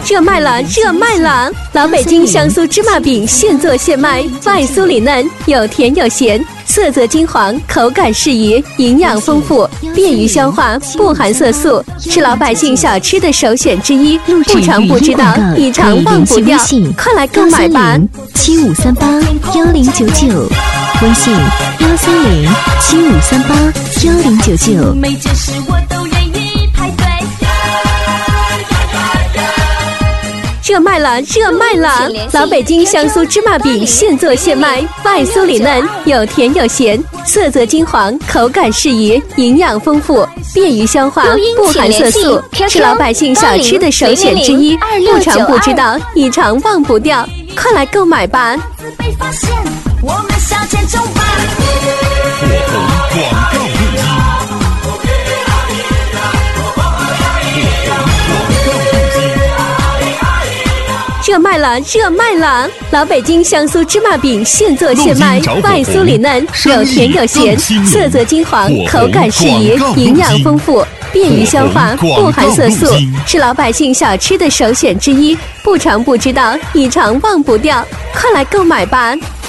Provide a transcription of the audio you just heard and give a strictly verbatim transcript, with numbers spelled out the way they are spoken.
热卖了，热卖了！老北京香酥芝麻饼现做现卖，外酥里嫩，有甜有咸，色泽金黄，口感适宜，营养丰富，便于消化，不含色素，是老百姓小吃的首选之一。不尝不知道，一尝忘不掉，快来购买吧！ 七五三八幺零九九，微信幺三零七五三八幺零九九。 每件事我都愿意排队。 热卖了，热卖了！老北京香酥芝麻饼现做现卖，外酥里嫩，有甜有咸，色泽金黄，口感适宜，营养丰富，便于消化，不含色素，是老百姓小吃的首选之一。不尝不知道，一尝忘不掉，快来购买吧！ 被发现，我们向前冲吧！ 火红广告录音。 热卖了，热卖了！老北京香酥芝麻饼现做现卖，外酥里嫩，有甜有咸，色泽金黄，口感适宜，营养丰富，便于消化，不含色素，是老百姓小吃的首选之一。不尝不知道，一尝忘不掉，快来购买吧！